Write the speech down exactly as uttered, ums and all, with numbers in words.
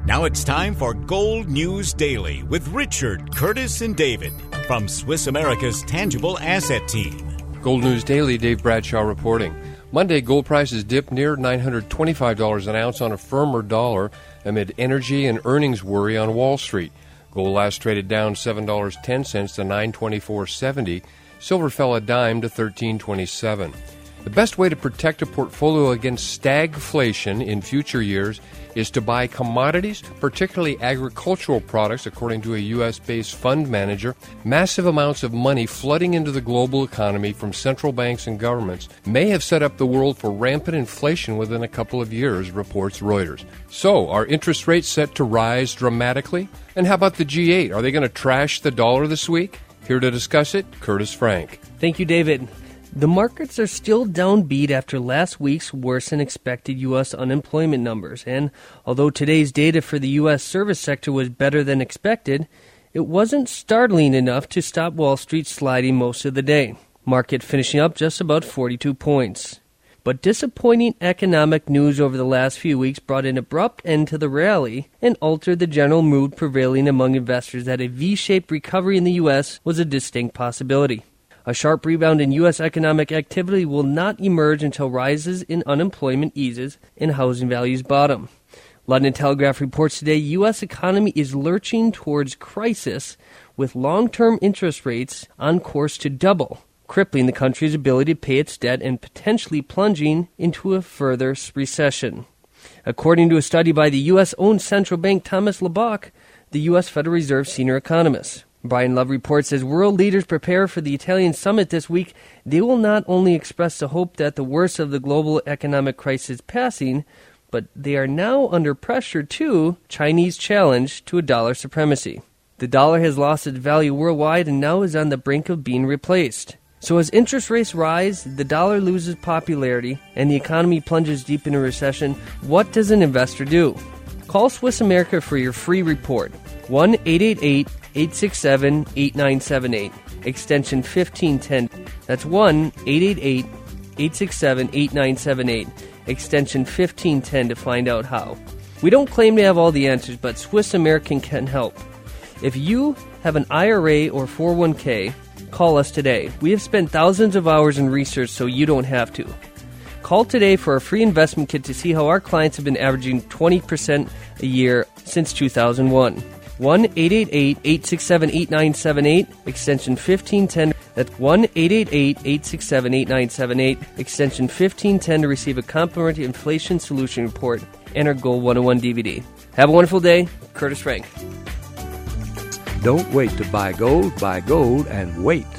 Now it's time for Gold News Daily with Richard, Curtis, and David from Swiss America's Tangible Asset Team. Gold News Daily, Dave Bradshaw reporting. Monday, gold prices dipped near nine hundred twenty-five dollars an ounce on a firmer dollar amid energy and earnings worry on Wall Street. Gold last traded down seven dollars and ten cents to nine twenty-four seventy. Silver fell a dime to thirteen twenty-seven. The best way to protect a portfolio against stagflation in future years is to buy commodities, particularly agricultural products, according to a U S-based fund manager. Massive amounts of money flooding into the global economy from central banks and governments may have set up the world for rampant inflation within a couple of years, reports Reuters. So, are interest rates set to rise dramatically? And how about the G eight? Are they going to trash the dollar this week? Here to discuss it, Curtis Frank. Thank you, David. The markets are still downbeat after last week's worse-than-expected U S unemployment numbers, and although today's data for the U S service sector was better than expected, it wasn't startling enough to stop Wall Street sliding most of the day. Market finishing up just about forty-two points. But disappointing economic news over the last few weeks brought an abrupt end to the rally and altered the general mood prevailing among investors that a V-shaped recovery in the U S was a distinct possibility. A sharp rebound in U S economic activity will not emerge until rises in unemployment eases and housing values bottom. London Telegraph reports today U S economy is lurching towards crisis with long-term interest rates on course to double, crippling the country's ability to pay its debt and potentially plunging into a further recession. According to a study by the U S-owned central bank Thomas Labock, the U S Federal Reserve senior economist. Brian Love reports as world leaders prepare for the Italian summit this week, they will not only express the hope that the worst of the global economic crisis is passing, but they are now under pressure too, Chinese challenge to a dollar supremacy. The dollar has lost its value worldwide and now is on the brink of being replaced. So as interest rates rise, the dollar loses popularity, and the economy plunges deep into recession, what does an investor do? Call Swiss America for your free report. one eight eight eight, eight six seven, eight nine seven eight, extension fifteen ten. That's one eight eight eight, eight six seven, eight nine seven eight, extension fifteen ten to find out how. We don't claim to have all the answers, but Swiss American can help. If you have an I R A or four oh one k, call us today. We have spent thousands of hours in research so you don't have to. Call today for a free investment kit to see how our clients have been averaging twenty percent a year since two thousand one. one eight eight eight, eight six seven, eight nine seven eight, extension fifteen ten. That's one eight eight eight, eight six seven, eight nine seven eight, extension fifteen ten to receive a complimentary inflation solution report and our Gold one oh one D V D. Have a wonderful day. Curtis Frank. Don't wait to buy gold. Buy gold and wait.